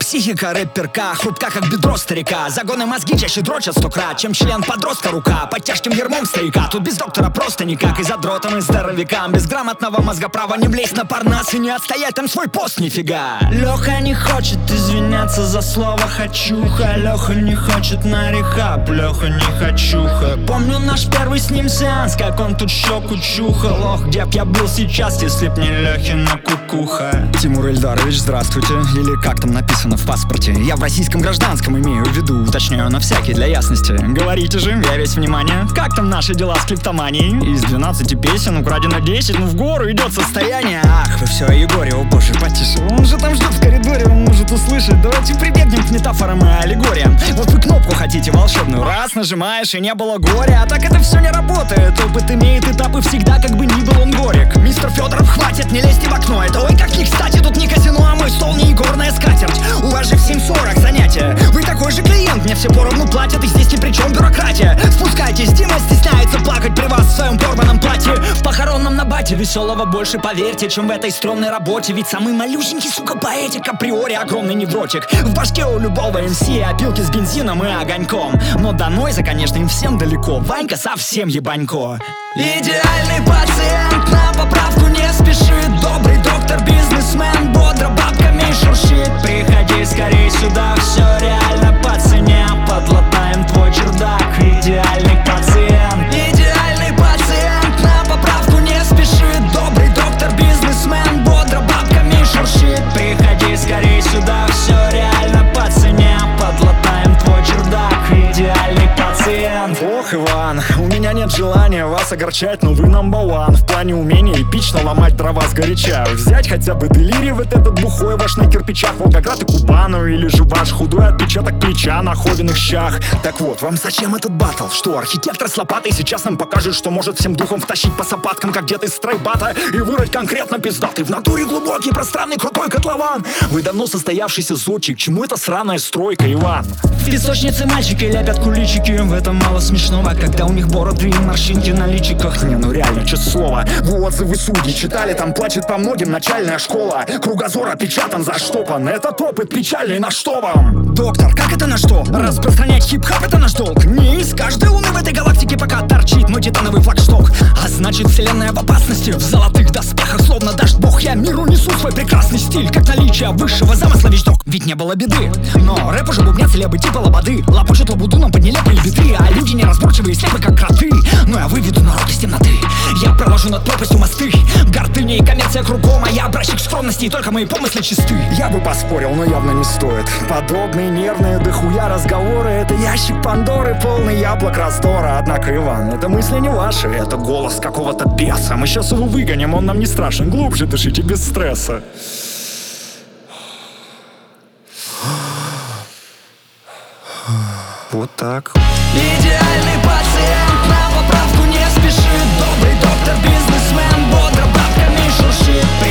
психика рэперка хрупка, как бедро старика. Загоны мозги чаще дрочат 100 крат, чем член подростка рука. Под тяжким ермом стояка, тут без доктора просто никак. И задротам, и здоровякам без грамотного мозга права не влезть на парнас и не отстоять там свой пост нифига. Леха не хочет извиняться за слово «хочуха». Леха не хочет на рехаб, Леха не хочуха. Помню наш первый с ним сеанс, как он тут щеку чухал. Ох, где б я был сейчас, если б не Лехина кукуха. Тимур Ильдарович, здравствуйте. Или как там написано в паспорте. Я в российском гражданском имею в виду, уточняю на всякий для ясности. Говорите же, я весь внимание. Как там наши дела с клиптоманией? Из 12 песен украдено 10, ну в гору идет состояние. Ах, вы все о Егоре, о боже, потише. Он же там ждет в коридоре, он может услышать. Давайте прибегнем к метафорам и аллегориям. Вот вы кнопку хотите волшебную, раз нажимаешь и не было горя. А так это все не работает. Опыт имеет этапы всегда, как бы ни был он горек. Мистер Федоров, хватит, не лезьте в окно. Это ой как не кстати, тут не казино, а мой стол не игорная скатерть. У вас же в 7:40 занятия. Вы такой же клиент, мне все поровну платят, и здесь ни при чем бюрократия. Спускайтесь, Дима стесняется плакать при вас в своем порванном платье. В похоронном набате веселого больше, поверьте, чем в этой стрёмной работе. Ведь самый малюсенький, сука, поэтик априори огромный невротик. В башке у любого МС опилки с бензином и огоньком. Но до Нойза, конечно, им всем далеко. Ванька совсем ебанько. Идеальный пациент на поправку не спешит. Добрый доктор, бизнесмен, бодро бабками шуршит. Приходи скорее сюда, все реально по цене. Подлатаем твой чердак. Идеальный пациент. Идеальный пациент на поправку не спешит. Добрый доктор, бизнесмен, бодро бабками шуршит. Приходи скорее сюда, все реально по цене. Подлатаем твой чердак. Идеальный пациент. Ох, Иван, у меня нет желания вас огорчать, но вы number one в плане умения эпично ломать дрова сгоряча. Взять хотя бы Делири, вот этот бухой ваш на кирпичах, Волгоград и Кубану, или же ваш худой отпечаток плеча на Ховиных щах. Так вот, вам зачем этот баттл? Что, архитектор с лопатой сейчас нам покажет, что может всем духом втащить по сапаткам, как дед из стройбата, и вырыть конкретно пиздатый в натуре глубокий, пространный, крутой котлован. Вы давно состоявшийся зодчик, чему эта сраная стройка, Иван? В песочнице мальчики ляпят куличики, в этом мало смешного, когда у них бороды и морщинки на личиках. Не, ну реально, честное слово. Вы отзывы судьи читали, там плачет по многим начальная школа. Кругозор опечатан, заштопан. Этот опыт печальный, на что вам? Доктор, как это на что? Распространять хип-хап это наш долг. Не из каждой луны в этой галактике пока торчит мой титановый флагшток. А значит вселенная в опасности, в золотых доспехах, словно даст бог. Я миру несу свой прекрасный стиль, как наличие высшего замысла вещдок. Ведь не было беды, но рэп уже бубнят целебы типа лободы. Лопочут лабуду нам под нелепые биты, а люди неразборчивые, слепы как кроты. Но я выведу народ из темноты, я проложу над пропастью мосты. Гордыня и коммерция кругом, а я образчик скромности, и только мои помыслы чисты. Я бы поспорил, но явно не стоит. Подобные нервные дохуя разговоры — это ящик Пандоры, полный яблок раздора. Однако, Иван, это мысли не ваши, это голос какого-то беса. Мы сейчас его выгоним, он нам не страшен. Глубже дышите, без стресса. Вот так. Идеальный пациент на поправку не спешит. Добрый доктор, бизнесмен, бодро бабками шуршит.